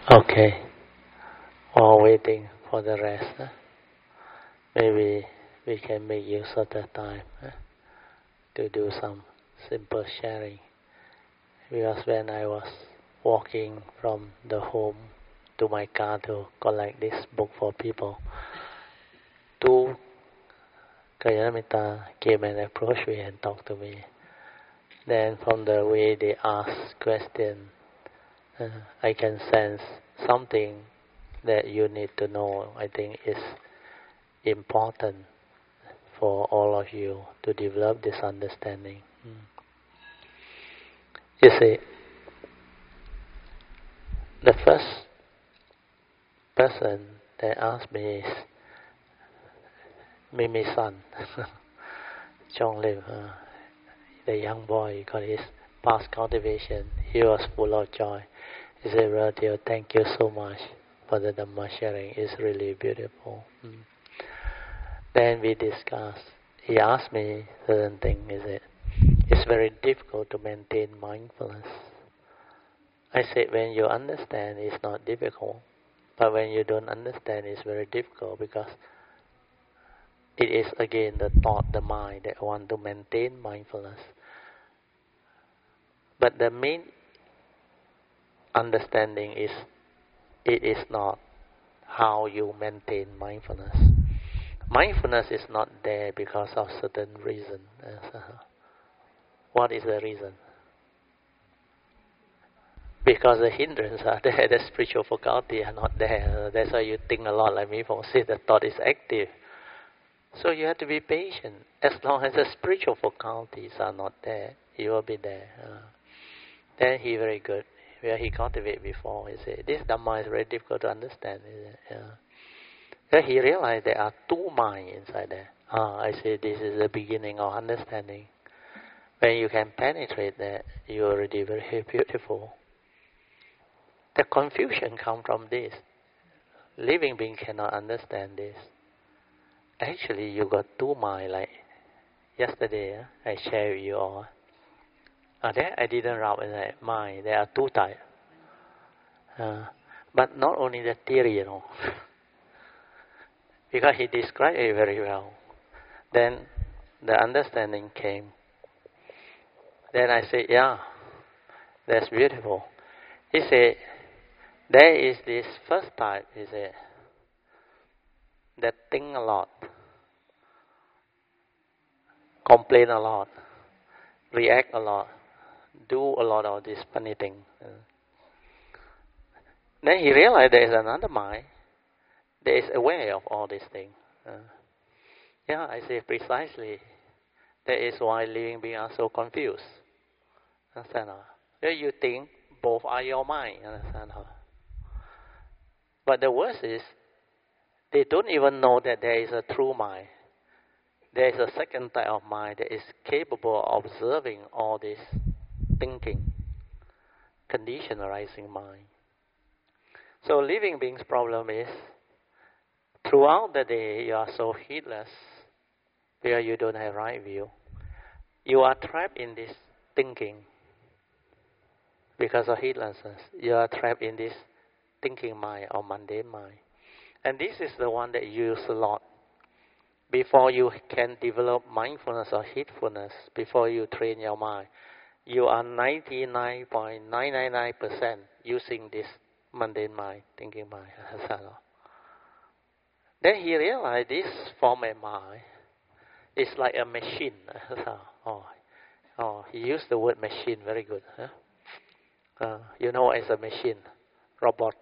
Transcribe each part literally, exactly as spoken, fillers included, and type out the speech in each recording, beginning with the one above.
Okay, while waiting for the rest, huh? Maybe we can make use of the time huh? to do some simple sharing. Because when I was walking from the home to my car to collect this book for people, two Kalyanamitta came and approached me and talked to me. Then from the way they ask question, uh, I can sense something that you need to know. I think is important for all of you to develop this understanding. Mm. You see, the first person that asked me is Mimi's son, Chong Lim, uh, the young boy, got his past cultivation. He was full of joy. He said, "Brother, thank you so much for the Dhamma sharing. It's really beautiful." Mm. Then we discussed. He asked me certain things. He said, "It's very difficult to maintain mindfulness." I said, when you understand, it's not difficult. But when you don't understand, it's very difficult because it is again the thought, the mind that want to maintain mindfulness. But the main understanding is it is not how you maintain mindfulness. Mindfulness is not there because of certain reason. What is the reason? Because the hindrances are there, the spiritual faculty are not there. That's why you think a lot, like me, for say the thought is active. So you have to be patient. As long as the spiritual faculties are not there, you will be there. Uh, then he very good. Where he cultivated before, he said, this Dhamma is very difficult to understand. Yeah. Then he realized there are two minds inside there. Ah, I say this is the beginning of understanding. When you can penetrate that, you are already very beautiful. The confusion comes from this. Living being cannot understand this. Actually, you got two minds. Like yesterday, uh, I shared with you all. Uh, that I didn't wrap in that mind. There are two types. Uh, but not only the theory, you know. Because he described it very well. Then the understanding came. Then I said, yeah, that's beautiful. He said, there is this first type, he said, that think a lot, complain a lot, react a lot, do a lot of this funny thing. Uh, then he realized there is another mind that is aware of all these things. Uh, yeah, I say precisely. That is why living beings are so confused. Understand? Where you think both are your mind. Understand? But the worst is, they don't even know that there is a true mind. There is a second type of mind that is capable of observing all this thinking, condition arising mind. So living beings' problem is, throughout the day you are so heedless, where you don't have right view. You are trapped in this thinking because of heedlessness. You are trapped in this thinking mind or mundane mind. And this is the one that you use a lot. Before you can develop mindfulness or heedfulness, before you train your mind, you are ninety-nine point nine nine nine percent using this mundane mind, thinking mind. Then he realized this form of mind is like a machine. oh, oh, he used the word machine, very good. Huh? Uh, you know, as a machine, robot.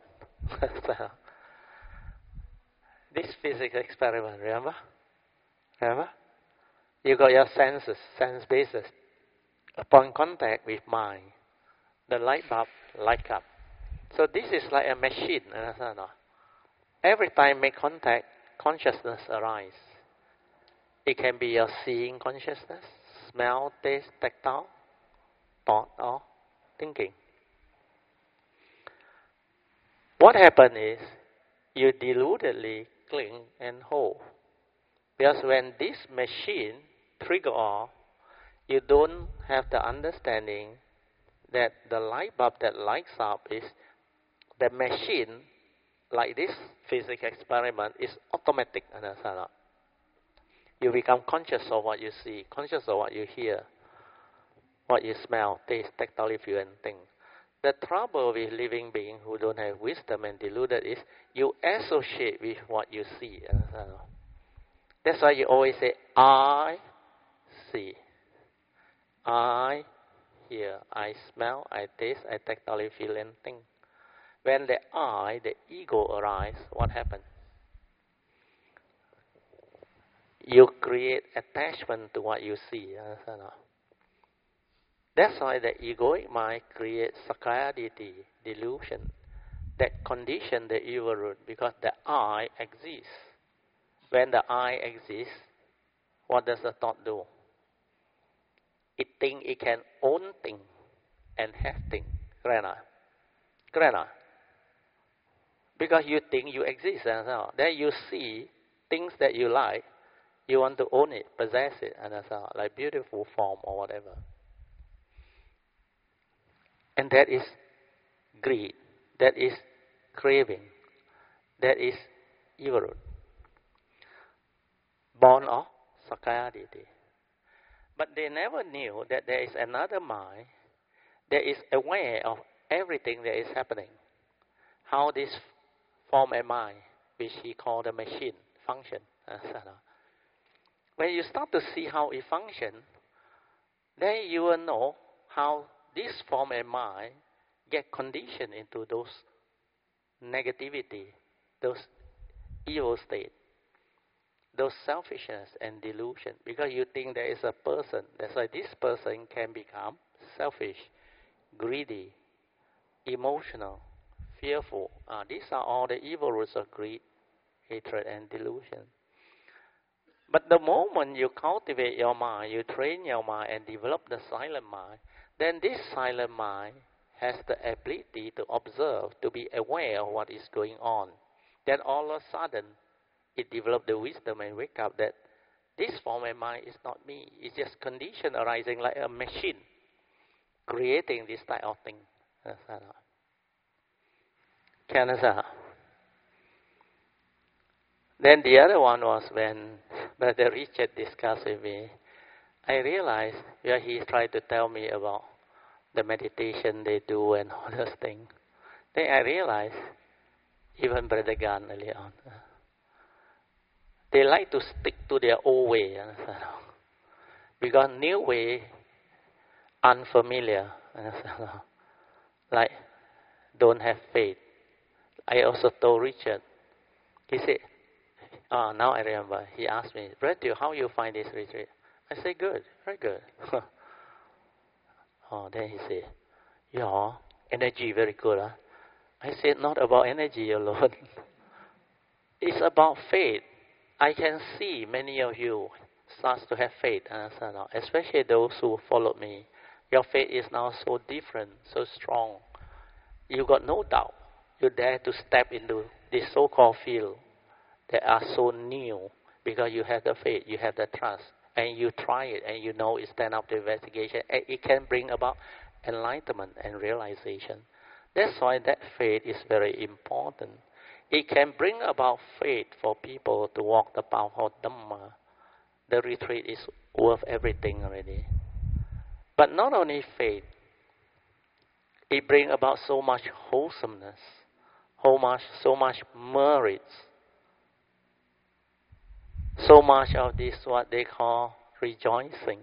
This physics experiment, remember? Remember? You got your senses, sense basis. Upon contact with mind, the light bulb light up. So this is like a machine. Understand? Every time make contact, consciousness arise. It can be your seeing consciousness, smell, taste, tactile, thought, or thinking. What happens is, you deludedly cling and hold. Because when this machine trigger off, you don't have the understanding that the light bulb that lights up is the machine, like this physics experiment, is automatic. Understand? You become conscious of what you see, conscious of what you hear, what you smell, taste, tactile, feel, and think. The trouble with living beings who don't have wisdom and deluded is you associate with what you see. Understand? That's why you always say, I see, I hear, I smell, I taste, I tactile, feel, and think. When the I, the ego arises, what happens? You create attachment to what you see. Understand? That's why the egoic mind creates sakkayaditthi, delusion, that condition the evil root, because the I exists. When the I exists, what does the thought do? It thinks it can own things and have things. Correct? Correct? Because you think you exist. Then you see things that you like, you want to own it, possess it, like beautiful form or whatever. And that is greed, that is craving, that is evil root, born of sakkayaditthi. But they never knew that there is another mind that is aware of everything that is happening. How this form a mind, which he called the machine, function. When you start to see how it functions, then you will know how this form a mind get conditioned into those negativity, those evil states, those selfishness and delusion, because you think there is a person. That's why this person can become selfish, greedy, emotional, fearful. Uh, these are all the evil roots of greed, hatred, and delusion. But the moment you cultivate your mind, you train your mind and develop the silent mind, then this silent mind has the ability to observe, to be aware of what is going on. Then all of a sudden, it develops the wisdom and wake up that this form of mind is not me. It's just condition arising like a machine, creating this type of thing. Can I? Then the other one was when Brother Richard discussed with me. I realized where he tried to tell me about the meditation they do and all those things. Then I realized, even Brother Gan earlier on, they like to stick to their old way. Because new way, unfamiliar. Like, don't have faith. I also told Richard, he said, oh, now I remember, he asked me, Brother, how you find this retreat? I said, good, very good. Oh, then he said, yeah, energy very good. Huh? I said, not about energy alone. It's about faith. I can see many of you start to have faith, especially those who followed me. Your faith is now so different, so strong. You got no doubt. You dare to step into this so-called field that are so new because you have the faith, you have the trust, and you try it, and you know it stand up to investigation, and it can bring about enlightenment and realization. That's why that faith is very important. It can bring about faith for people to walk the path of Dhamma. The retreat is worth everything already. But not only faith, it brings about so much wholesomeness, so much, so much merits, so much of this what they call rejoicing.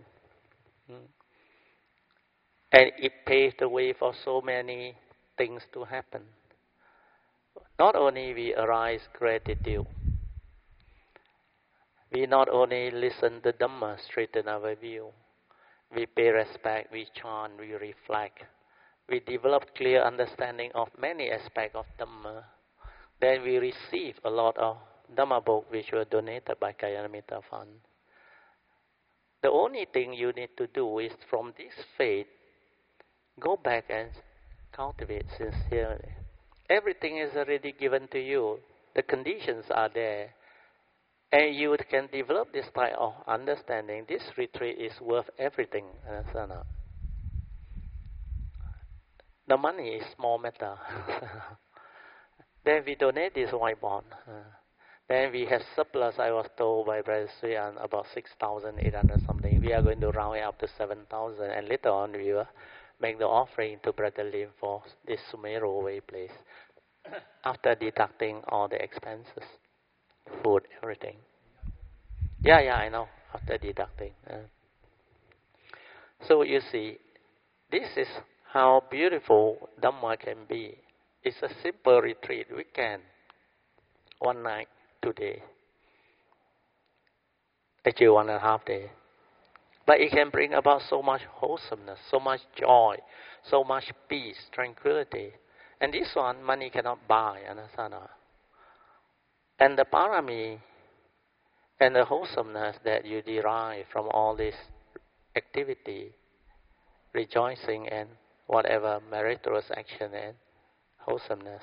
And it paved the way for so many things to happen. Not only we arise gratitude, we not only listen to Dhamma, straighten our view, we pay respect, we chant, we reflect, we develop clear understanding of many aspects of Dhamma. Then we receive a lot of Dhamma books which were donated by Kalyanamitta Fund. The only thing you need to do is from this faith, go back and cultivate sincerely. Everything is already given to you. The conditions are there. And you can develop this type of understanding. This retreat is worth everything. The money is small matter. Then we donate this white bond. Uh, then we have surplus, I was told by Brother Suyan, about six thousand eight hundred something. We are going to round it up to seven thousand, and later on we will make the offering to Brother Lim for this Sumeru Way place. After deducting all the expenses, food, everything. Yeah, yeah, I know, after deducting. Uh. So you see, this is how beautiful Dhamma can be. It's a simple retreat. We can, one night, today, actually one and a half day. But it can bring about so much wholesomeness, so much joy, so much peace, tranquility. And this one, money cannot buy, understand? And the parami and the wholesomeness that you derive from all this activity, rejoicing and whatever meritorious action and wholesomeness,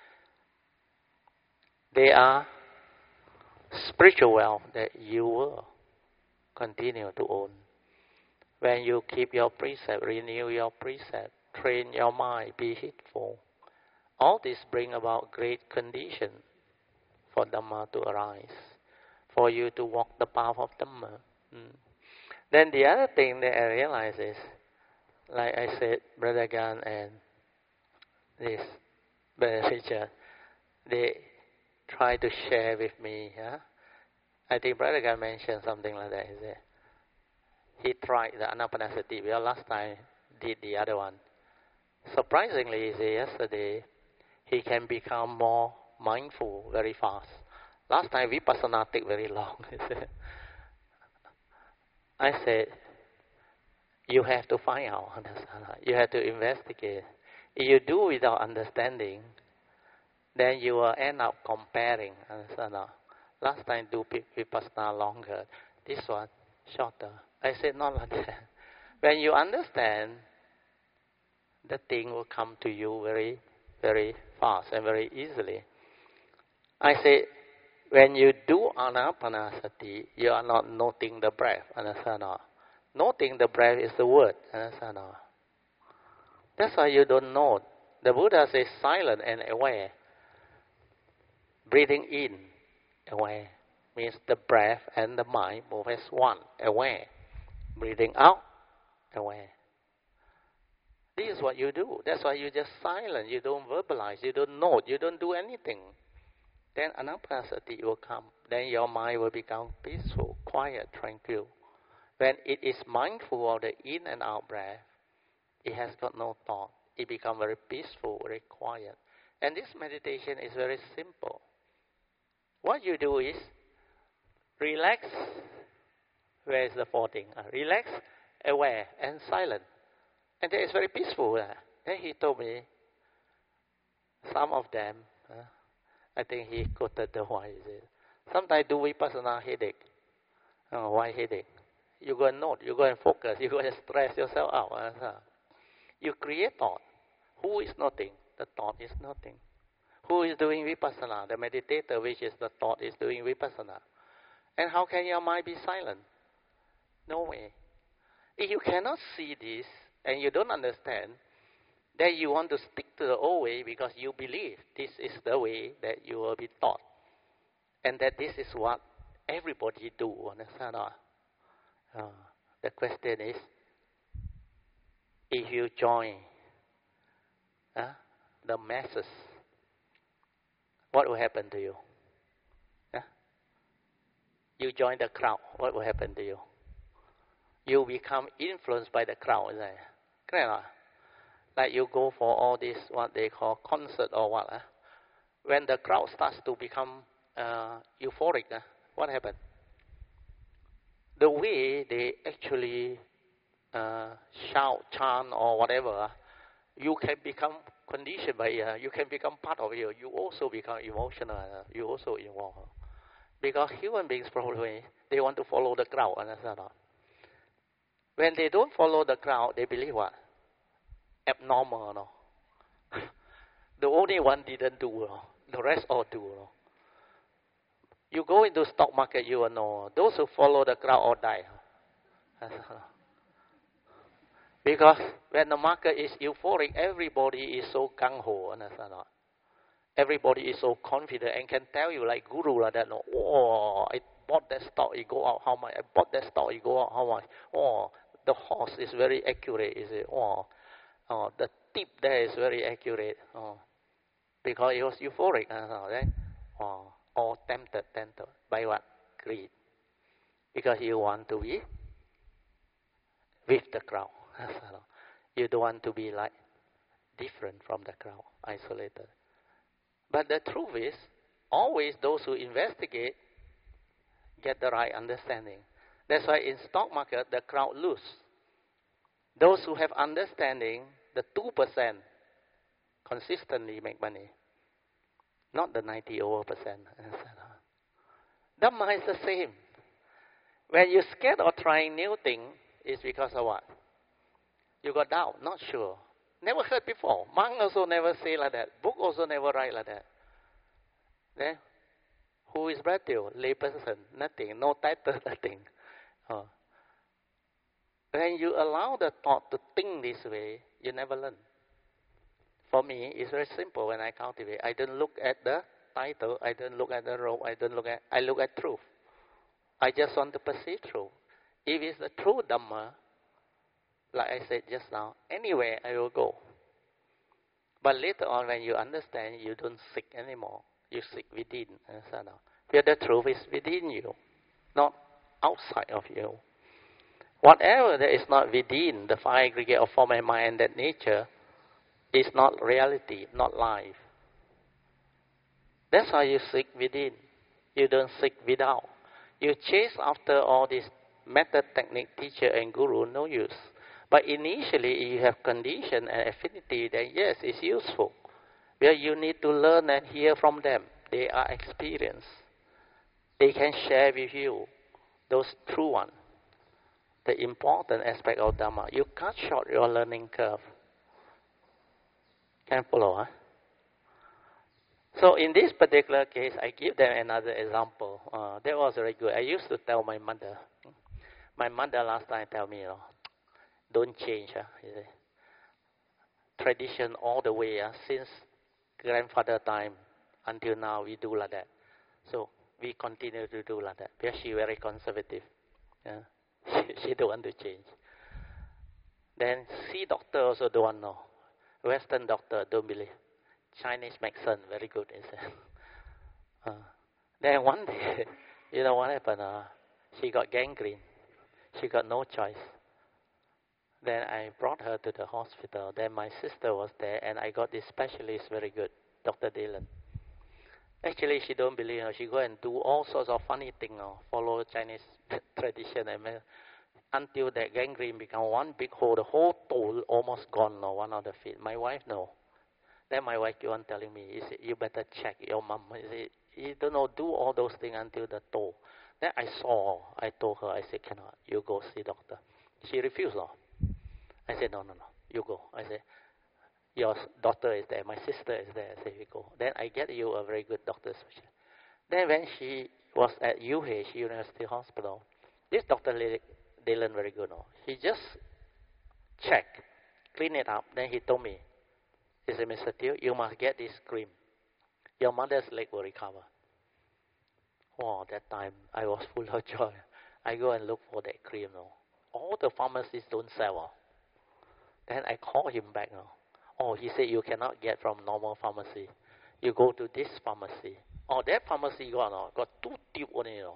they are spiritual wealth that you will continue to own. When you keep your precept, renew your precept, train your mind, be heedful, all this bring about great condition for Dhamma to arise, for you to walk the path of Dhamma. Mm. Then the other thing that I realize is, like I said, Brother Gan and this Brother Richard, they try to share with me. Huh? I think Brother Gan mentioned something like that. Is it? He tried the Anapanasati. Well, last time did the other one. Surprisingly, he yesterday he can become more mindful very fast. Last time Vipassana take very long. I said, you have to find out. You have to investigate. If you do without understanding, then you will end up comparing. Last time do Vipassana longer. This one shorter. I said, not like that. When you understand, the thing will come to you very, very fast and very easily. I say, when you do Anapanasati, you are not noting the breath. Understand? Noting the breath is the word. Understand? That's why you don't note. The Buddha says silent and aware. Breathing in, aware, means the breath and the mind move as one, aware. Breathing out, aware. This is what you do. That's why you're just silent. You don't verbalize. You don't note. You don't do anything. Then Anapanasati will come. Then your mind will become peaceful, quiet, tranquil. When it is mindful of the in and out breath, it has got no thought. It becomes very peaceful, very quiet. And this meditation is very simple. What you do is relax. Where is the fourth thing? Uh, relax, aware, and silent. And that is very peaceful. Uh. Then he told me, some of them, uh, I think he quoted the why. Sometimes do Vipassana headache. Oh, why headache? You go and note, you go and focus, you go and stress yourself out. Uh, you create thought. Who is nothing? The thought is nothing. Who is doing Vipassana? The meditator, which is the thought, is doing Vipassana. And how can your mind be silent? No way. If you cannot see this and you don't understand, then you want to stick to the old way because you believe this is the way that you will be taught. And that this is what everybody do. Understand? Uh, the question is, if you join uh, the masses, what will happen to you? Uh? You join the crowd, what will happen to you? You become influenced by the crowd. Isn't it? Correct? Like you go for all this, what they call concert or what. Uh? When the crowd starts to become uh, euphoric, uh, what happens? The way they actually uh, shout, chant, or whatever, uh, you can become conditioned by it. Uh, you can become part of it. You also become emotional. Uh, you also involved. Because human beings probably, they want to follow the crowd. Understand? When they don't follow the crowd, they believe what? Abnormal. No? The only one didn't do. No? The rest all do. No? You go into stock market, you will know. Those who follow the crowd all die. Because when the market is euphoric, everybody is so gung-ho. everybody is so confident and can tell you like guru like that. No, oh, I bought that stock, it go out how much? I bought that stock, it go out how much? Oh, the horse is very accurate. Is it? Oh, oh, the tip there is very accurate. Oh, because it was euphoric. Uh, right? Oh, or tempted, tempted by what? Greed. Because you want to be with the crowd. You don't want to be like different from the crowd, isolated. But the truth is, always those who investigate get the right understanding. That's why in stock market, the crowd lose. Those who have understanding, the two percent consistently make money. Not the ninety over percent. Dhamma is the same. When you're scared of trying new thing, it's because of what? You got doubt, not sure. Never heard before. Monk also never say like that. Book also never write like that. Then, who is Bratio? Lay person, nothing. No title, nothing. Oh. When you allow the thought to think this way, you never learn. For me, it's very simple when I cultivate. I don't look at the title, I don't look at the robe, I don't look at, I look at truth. I just want to perceive truth. If it's the true Dhamma, like I said just now, anywhere I will go. But later on, when you understand, you don't seek anymore. You seek within. Where the truth is within you, not outside of you. Whatever that is not within the five aggregate of form and mind and that nature is not reality, not life. That's why you seek within. You don't seek without. You chase after all this method, technique, teacher, and guru, no use. But initially, you have condition and affinity, then yes, it's useful. Where you need to learn and hear from them. They are experienced. They can share with you those true ones. The important aspect of Dhamma. You cut short your learning curve. Can follow, huh? So in this particular case, I give them another example. Uh, that was very good. I used to tell my mother. My mother last time tell me, you know, don't change. Huh? Tradition all the way, huh? Since grandfather time until now, we do like that. So we continue to do like that. Because she very conservative. Yeah? She, she don't want to change. Then see doctor also don't want to know. Western doctor don't believe. Chinese medicine very good, is it? Uh, then one day, you know what happened? Uh, she got gangrene. She got no choice. Then I brought her to the hospital. Then my sister was there, and I got this specialist very good, Doctor Dylan. Actually, she don't believe her. She go and do all sorts of funny things, uh, follow Chinese tradition, and until that gangrene become one big hole. The whole toe almost gone, no, one of the feet. My wife, no. Then my wife keep on telling me, he said, you better check your mom. He said, you don't know, do all those things until the toe. Then I saw, I told her, I said, cannot, you go see doctor. She refused. No. I said, no, no, no, you go. I said, your daughter is there, my sister is there. I said, you go. Then I get you a very good doctor. Then when she was at U H University Hospital, this Doctor Dylan very good. No. He just checked, clean it up. Then he told me, he said, Mister Teo, you must get this cream. Your mother's leg will recover. Oh, that time I was full of joy. I go and look for that cream. No. All the pharmacies don't sell. Then I call him back. No. Oh, he said you cannot get from normal pharmacy. You go to this pharmacy. Oh, that pharmacy got, no, got two tubes only. You know.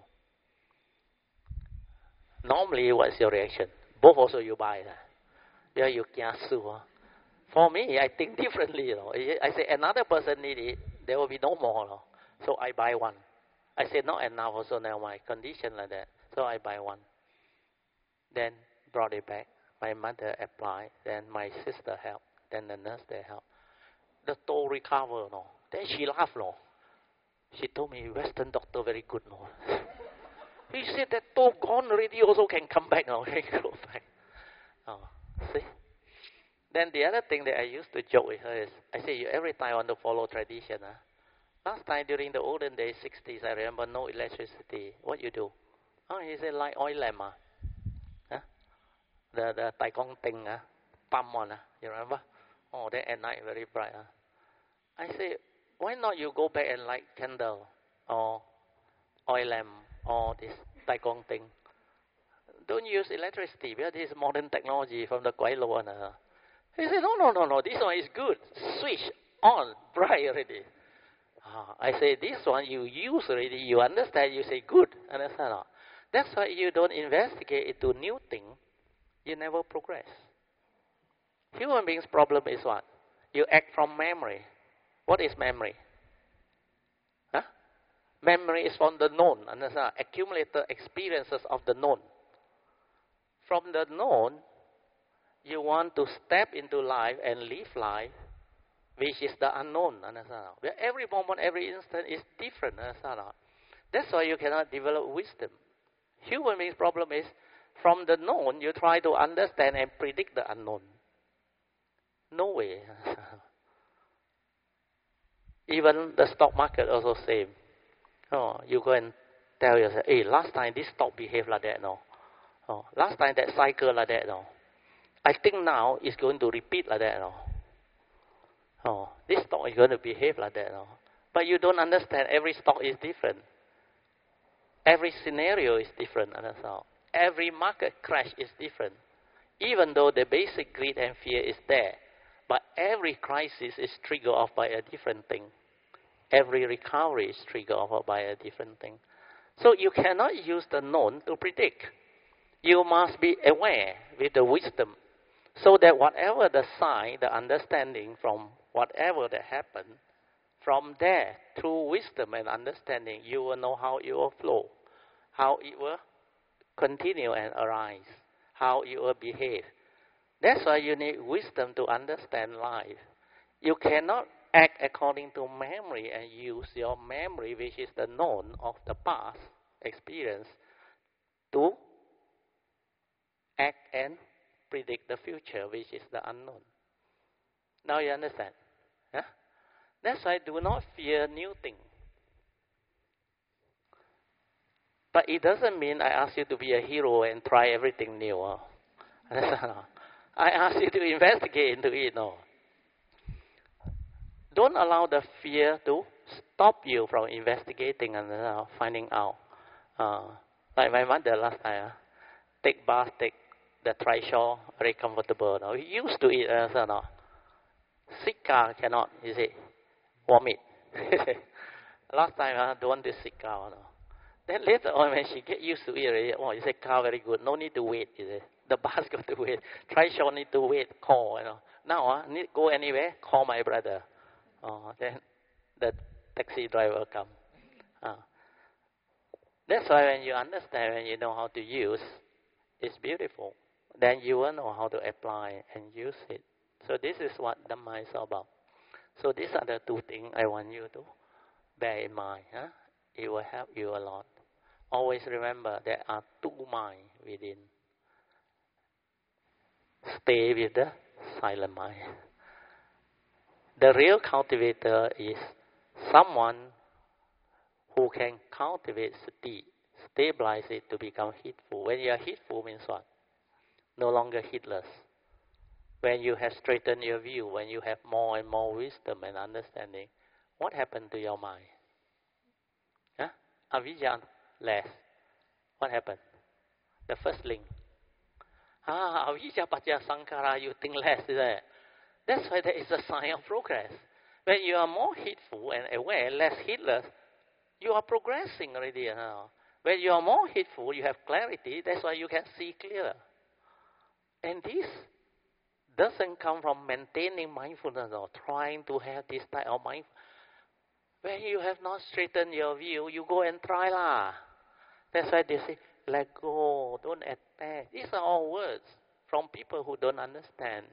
Normally, what's your reaction? Both also you buy. Huh? Yeah, you can't sue. Huh? For me, I think differently. You know. I say another person need it, there will be no more. You know. So I buy one. I said not enough also now my condition like that. So I buy one. Then brought it back. My mother applied. Then my sister helped. Then the nurse they helped. The toe recover. No. Then she laughed. No. She told me Western doctor very good. No. He said that toe gone already also can come back. No. Can go back. Oh, see. Then the other thing that I used to joke with her is, I say, you every time want to follow tradition. Huh? Last time during the olden days, sixties, I remember no electricity. What you do? Oh, he said, light oil lamp. Huh? Huh? The the Tai Kong thing, huh? Pump on. Huh? You remember? Oh, then at night very bright. Huh? I say, Why not you go back and light candle or oil lamp or this Tai Gong thing? Don't use electricity because this is modern technology from the Kuai Lo. He said, no, no, no, no, this one is good. Switch on, bright already. Ah, I say, this one you use already, you understand, you say, good. Understand? No? That's why you don't investigate into new thing, you never progress. Human beings' problem is what? You act from memory. What is memory? Huh? Memory is from the known, understand? Accumulated experiences of the known. From the known, you want to step into life and live life, which is the unknown, understand? Where every moment, every instant is different, understand? That's why you cannot develop wisdom. Human beings' problem is, from the known, you try to understand and predict the unknown. No way. Even the stock market also same. Oh, you go and tell yourself, hey, last time this stock behaved like that, no. Oh, last time that cycle like that, no. I think now it's going to repeat like that, no. Oh, this stock is going to behave like that, no. But you don't understand. Every stock is different. Every scenario is different, understand? Every market crash is different. Even though the basic greed and fear is there, but every crisis is triggered off by a different thing. Every recovery is triggered off by a different thing. So you cannot use the known to predict. You must be aware with the wisdom, so that whatever the sign, the understanding from whatever that happened, from there, through wisdom and understanding, you will know how it will flow, how it will continue and arise, how it will behave. That's why you need wisdom to understand life. You cannot act according to memory and use your memory, which is the known of the past experience, to act and predict the future, which is the unknown. Now you understand? Huh? That's why do not fear new things. But it doesn't mean I ask you to be a hero and try everything new. Oh. I ask you to investigate into it. No. Don't allow the fear to stop you from investigating and uh, finding out. Uh, like my mother last time, uh, take bath, take the trishaw, very comfortable. No. We used to eat. Uh, so, no. Sick car cannot, you see, vomit. Last time, uh, don't want to sick car. No. Then later on, when she get used to it, already, oh, you say car very good. No need to wait. You see. The bus got to wait. Trishaw need to wait. Call. You know. Now, uh, need go anywhere. Call my brother. Oh, then the taxi driver come. Uh. That's why when you understand, when you know how to use, it's beautiful. Then you will know how to apply and use it. So this is what Dhamma is about. So these are the two things I want you to bear in mind. Huh? It will help you a lot. Always remember there are two minds within. Stay with the silent mind. The real cultivator is someone who can cultivate sati, stabilize it to become heedful. When you are heedful means what? No longer heedless. When you have straightened your view, when you have more and more wisdom and understanding, what happened to your mind? Huh? Avijja less. What happened? The first link. Ah, avijja paccaya sankhara, you think less, is it? That's why there is a sign of progress. When you are more heedful and aware, less heedless, you are progressing already. Huh? When you are more heedful, you have clarity, that's why you can see clearer. And this doesn't come from maintaining mindfulness or trying to have this type of mindfulness. When you have not straightened your view, you go and try lah. That's why they say, let go, don't attack. These are all words from people who don't understand.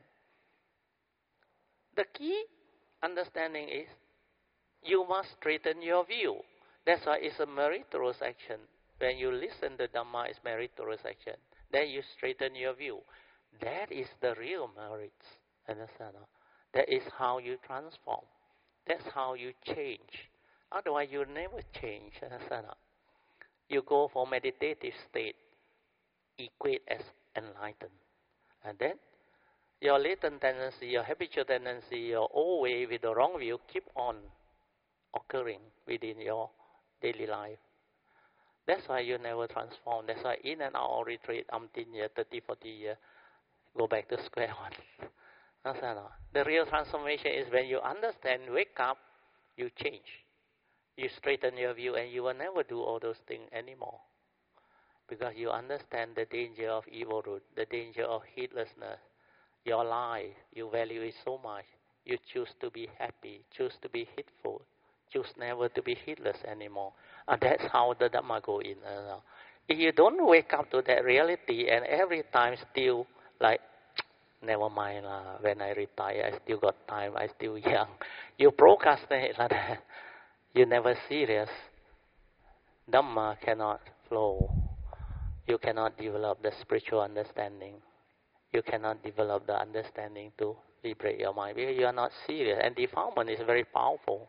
The key understanding is you must straighten your view. That's why it's a meritorious action. When you listen to Dhamma, it's meritorious action. Then you straighten your view. That is the real merits. Understand? That is how you transform. That's how you change. Otherwise, you never change. Understand? You go for meditative state, equate as enlightened. And then, your latent tendency, your habitual tendency, your old way with the wrong view, keep on occurring within your daily life. That's why you never transform. That's why in and out of retreat, umpteen year, thirty, forty years, go back to square one. Understand? The real transformation is when you understand, wake up, you change. You straighten your view and you will never do all those things anymore. Because you understand the danger of evil root, the danger of heedlessness. Your life, you value it so much. You choose to be happy, choose to be heedful, choose never to be heedless anymore. And that's how the Dhamma go in. Uh, if you don't wake up to that reality and every time still like, never mind, uh, when I retire, I still got time, I still young. You procrastinate like that. You never serious. Dhamma cannot flow. You cannot develop the spiritual understanding. You cannot develop the understanding to liberate your mind because you are not serious. And defilement is very powerful.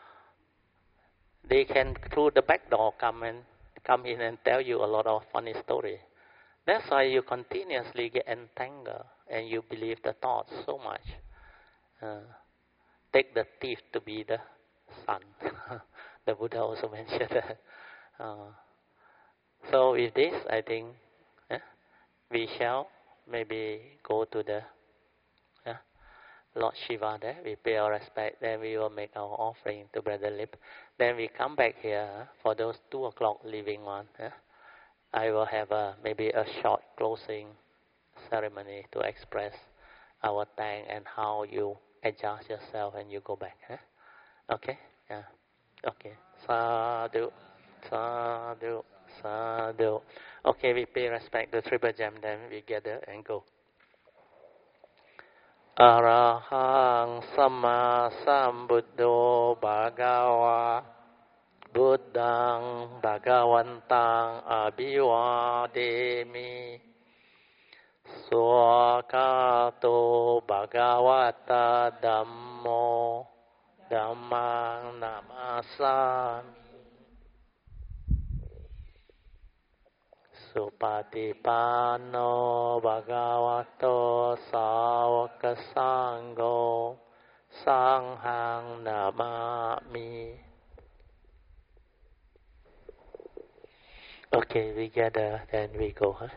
They can, through the back door, come and come in and tell you a lot of funny story. That's why you continuously get entangled and you believe the thoughts so much. Uh, take the thief to be the son. The Buddha also mentioned that. Uh, so with this, I think eh, we shall maybe go to the eh, Lord Shiva there. We pay our respect. Then we will make our offering to Brother Lip. Then we come back here eh, for those two o'clock leaving one. Eh. I will have a, maybe a short closing ceremony to express our thanks and how you adjust yourself when you go back. Eh? Okay? Yeah. Okay. Sadhu, sadhu, sadhu. Okay, we pay respect to Triple Gem, then we gather and go. Arahang Samma Sambuddho Bhagava Buddhang Bhagavantang Abhivademi Swakato Bhagavata Dhammo Dhammang Namasami Supatipanno Bhagavato Sāvaka Sangho Sanghang Namami. Okay, we gather, then we go, huh?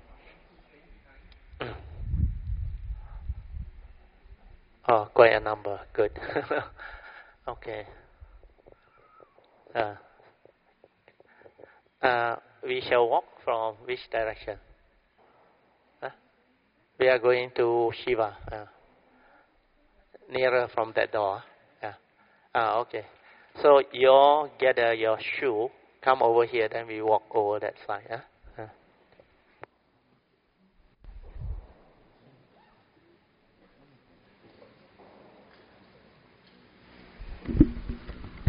Oh, quite a number. Good. Okay. Uh, uh, we shall walk from which direction? Huh? We are going to Shiva. Uh, nearer from that door. Yeah. Ah, okay. So you gather your shoe, come over here, then we walk over that side. Huh?